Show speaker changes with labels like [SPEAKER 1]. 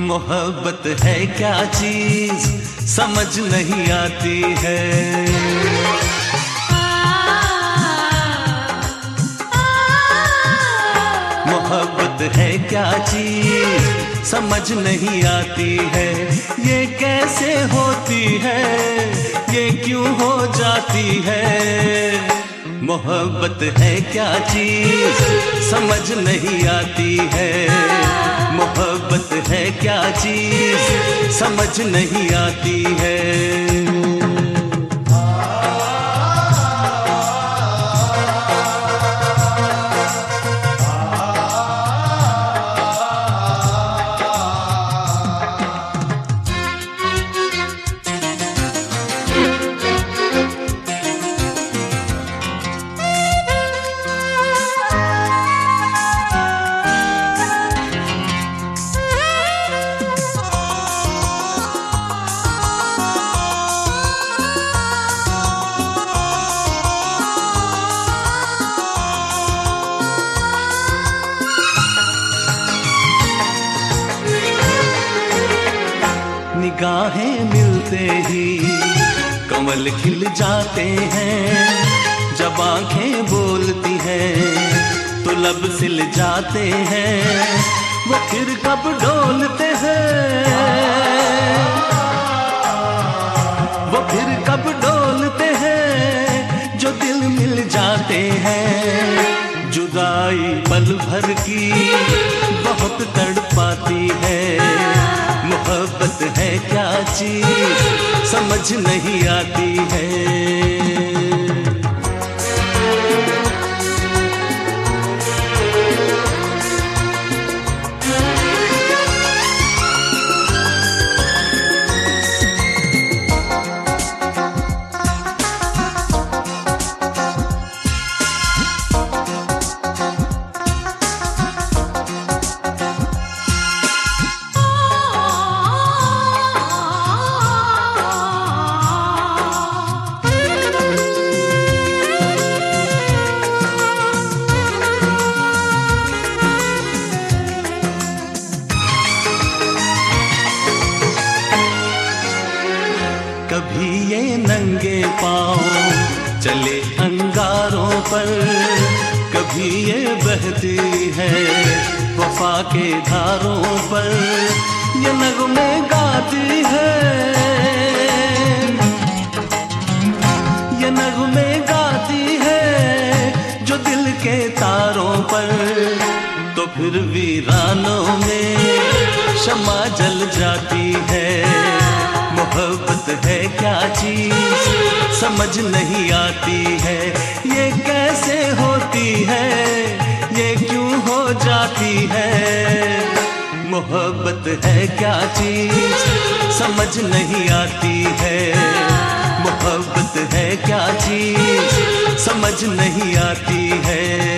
[SPEAKER 1] मोहब्बत है क्या चीज समझ नहीं आती है। मोहब्बत है क्या चीज समझ नहीं आती है। ये कैसे होती है, ये क्यों हो जाती है। मोहब्बत है क्या चीज समझ नहीं आती है। मोहब्बत है क्या चीज समझ नहीं आती है। निगाहें मिलते ही कमल खिल जाते हैं। जब आंखें बोलती हैं तो लब सिल जाते हैं। वो फिर कब डोलते हैं, वो फिर कब डोलते हैं जो दिल मिल जाते हैं। जुदाई पल भर की बहुत तड़पाती है। मोहब्बत है क्या चीज समझ नहीं आती है। कभी ये नंगे पाँव चले अंगारों पर, कभी ये बहती है वफा के धारों पर। ये नगमे गाती है, ये नगमे गाती है जो दिल के तारों पर। तो फिर वीरानों में शम्मा जल जाती है। मोहब्बत है क्या चीज समझ नहीं आती है। ये कैसे होती है, ये क्यों हो जाती है। मोहब्बत है क्या चीज समझ नहीं आती है। मोहब्बत है क्या चीज समझ नहीं आती है।